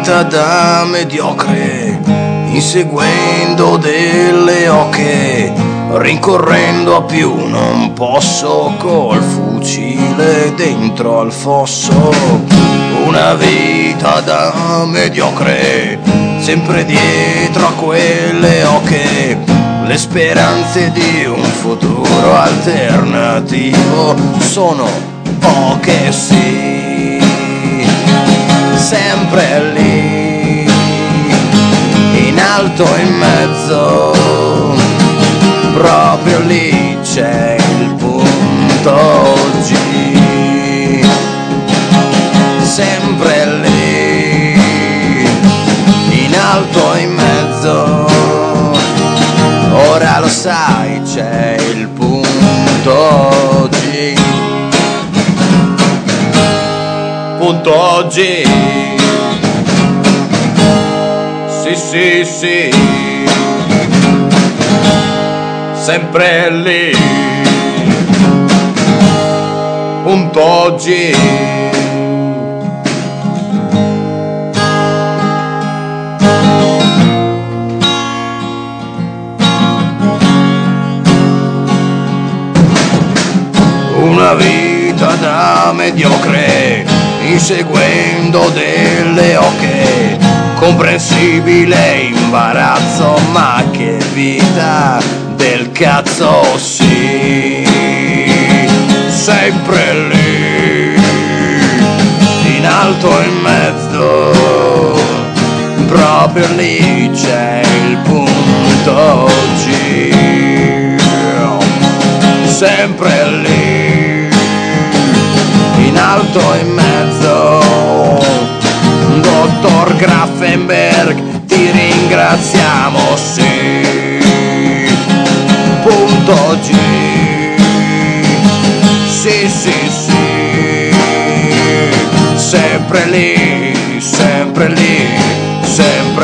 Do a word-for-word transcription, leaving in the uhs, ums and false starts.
vita da mediocre, inseguendo delle oche, rincorrendo a più non posso, col fucile dentro al fosso. Una vita da mediocre, sempre dietro a quelle oche, le speranze di un futuro alternativo sono poche, sì, sempre lì, in alto in mezzo, proprio lì c'è il punto G, sempre lì, in alto in mezzo, ora lo sai c'è il punto G, punto G, sì sì sì, sempre lì, punto G. Una vita da mediocre, inseguendo delle oche, comprensibile imbarazzo, ma che vita del cazzo, sì, sempre lì, in alto in mezzo, proprio lì c'è il punto G, sempre lì, in alto in mezzo, dottor Grafenberg, ti ringraziamo, sì, punto G, sì sì sì, sempre lì, sempre lì, sempre